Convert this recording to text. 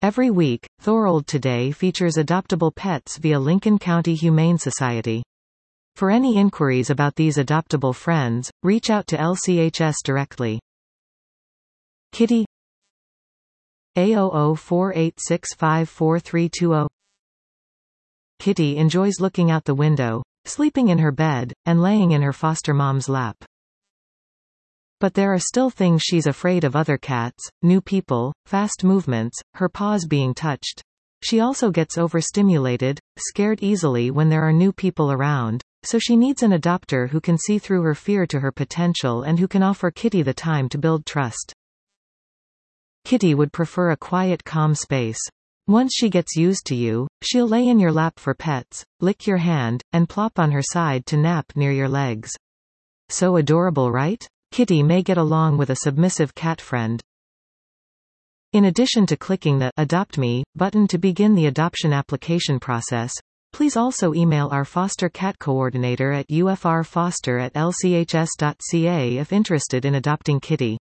Every week, Thorold Today features adoptable pets via Lincoln County Humane Society. For any inquiries about these adoptable friends, reach out to LCHS directly. Kitty A0048654320. Kitty enjoys looking out the window, sleeping in her bed, and laying in her foster mom's lap. But there are still things she's afraid of: other cats, new people, fast movements, her paws being touched. She also gets overstimulated, scared easily when there are new people around, so she needs an adopter who can see through her fear to her potential and who can offer Kitty the time to build trust. Kitty would prefer a quiet, calm space. Once she gets used to you, she'll lay in your lap for pets, lick your hand, and plop on her side to nap near your legs. So adorable, right? Kitty may get along with a submissive cat friend. In addition to clicking the Adopt Me button to begin the adoption application process, please also email our foster cat coordinator at ufrfoster@lchs.ca if interested in adopting Kitty.